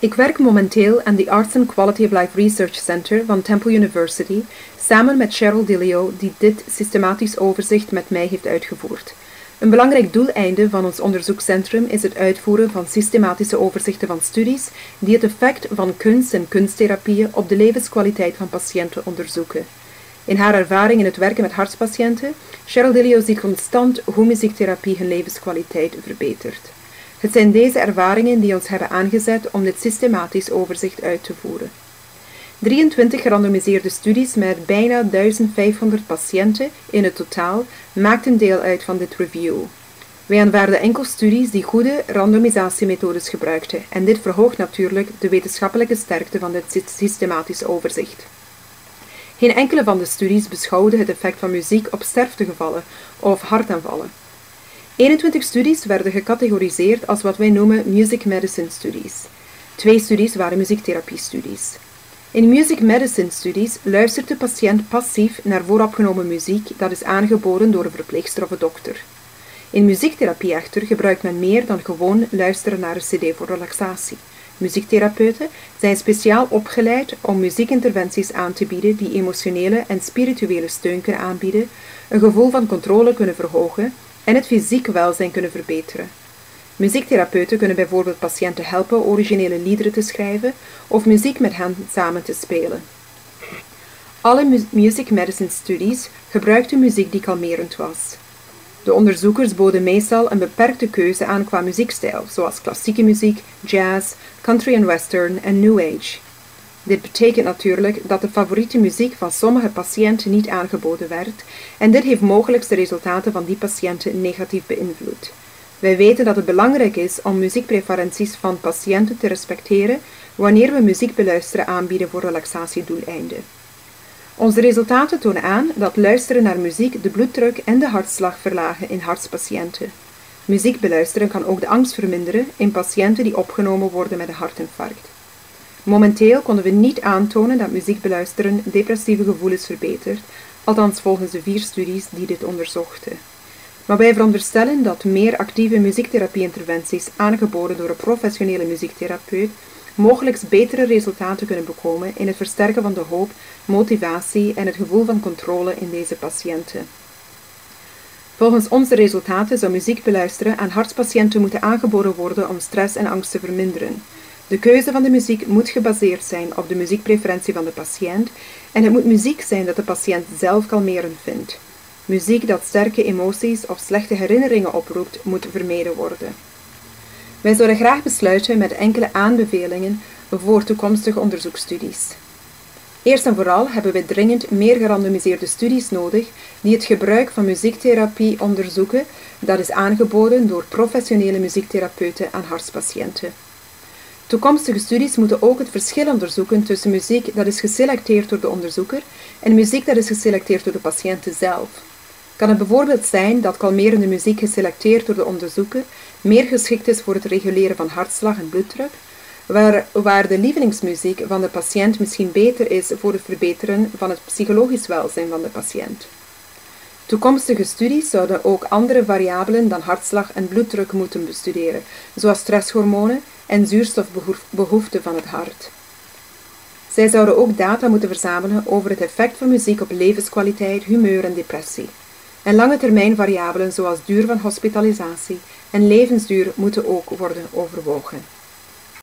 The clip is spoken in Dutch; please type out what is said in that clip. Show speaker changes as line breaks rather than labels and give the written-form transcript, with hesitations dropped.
Ik werk momenteel aan de Arts and Quality of Life Research Center van Temple University, samen met Cheryl Dilio, die dit systematisch overzicht met mij heeft uitgevoerd. Een belangrijk doeleinde van ons onderzoekscentrum is het uitvoeren van systematische overzichten van studies die het effect van kunst en kunsttherapieën op de levenskwaliteit van patiënten onderzoeken. In haar ervaring in het werken met hartpatiënten, Cheryl Dilio ziet constant hoe muziektherapie hun levenskwaliteit verbetert. Het zijn deze ervaringen die ons hebben aangezet om dit systematisch overzicht uit te voeren. 23 gerandomiseerde studies met bijna 1500 patiënten in het totaal maakten deel uit van dit review. Wij aanvaarden enkel studies die goede randomisatiemethodes gebruikten en dit verhoogt natuurlijk de wetenschappelijke sterkte van dit systematisch overzicht. Geen enkele van de studies beschouwde het effect van muziek op sterftegevallen of hartaanvallen. 21 studies werden gecategoriseerd als wat wij noemen music medicine studies. 2 studies waren muziektherapie-studies. In music medicine studies luistert de patiënt passief naar vooropgenomen muziek dat is aangeboden door een verpleegster of een dokter. In muziektherapie echter gebruikt men meer dan gewoon luisteren naar een cd voor relaxatie. Muziektherapeuten zijn speciaal opgeleid om muziekinterventies aan te bieden die emotionele en spirituele steun kunnen aanbieden, een gevoel van controle kunnen verhogen en het fysiek welzijn kunnen verbeteren. Muziektherapeuten kunnen bijvoorbeeld patiënten helpen originele liederen te schrijven of muziek met hen samen te spelen. Alle music medicine studies gebruikten muziek die kalmerend was. De onderzoekers boden meestal een beperkte keuze aan qua muziekstijl, zoals klassieke muziek, jazz, country and western en new age. Dit betekent natuurlijk dat de favoriete muziek van sommige patiënten niet aangeboden werd en dit heeft mogelijk de resultaten van die patiënten negatief beïnvloed. Wij weten dat het belangrijk is om muziekpreferenties van patiënten te respecteren wanneer we muziekbeluisteren aanbieden voor relaxatiedoeleinden. Onze resultaten tonen aan dat luisteren naar muziek de bloeddruk en de hartslag verlagen in hartpatiënten. Muziek beluisteren kan ook de angst verminderen in patiënten die opgenomen worden met een hartinfarct. Momenteel konden we niet aantonen dat muziek beluisteren depressieve gevoelens verbetert, althans volgens de 4 studies die dit onderzochten. Maar wij veronderstellen dat meer actieve muziektherapie-interventies aangeboden door een professionele muziektherapeut mogelijk betere resultaten kunnen bekomen in het versterken van de hoop, motivatie en het gevoel van controle in deze patiënten. Volgens onze resultaten zou muziek beluisteren aan hartpatiënten moeten aangeboden worden om stress en angst te verminderen. De keuze van de muziek moet gebaseerd zijn op de muziekpreferentie van de patiënt en het moet muziek zijn dat de patiënt zelf kalmerend vindt. Muziek dat sterke emoties of slechte herinneringen oproept, moet vermeden worden. Wij zouden graag besluiten met enkele aanbevelingen voor toekomstige onderzoeksstudies. Eerst en vooral hebben we dringend meer gerandomiseerde studies nodig die het gebruik van muziektherapie onderzoeken dat is aangeboden door professionele muziektherapeuten aan hartpatiënten. Toekomstige studies moeten ook het verschil onderzoeken tussen muziek dat is geselecteerd door de onderzoeker en muziek dat is geselecteerd door de patiënten zelf. Kan het bijvoorbeeld zijn dat kalmerende muziek geselecteerd door de onderzoeker meer geschikt is voor het reguleren van hartslag en bloeddruk, waar de lievelingsmuziek van de patiënt misschien beter is voor het verbeteren van het psychologisch welzijn van de patiënt. Toekomstige studies zouden ook andere variabelen dan hartslag en bloeddruk moeten bestuderen, zoals stresshormonen en zuurstofbehoeften van het hart. Zij zouden ook data moeten verzamelen over het effect van muziek op levenskwaliteit, humeur en depressie. En lange termijn variabelen zoals duur van hospitalisatie en levensduur moeten ook worden overwogen.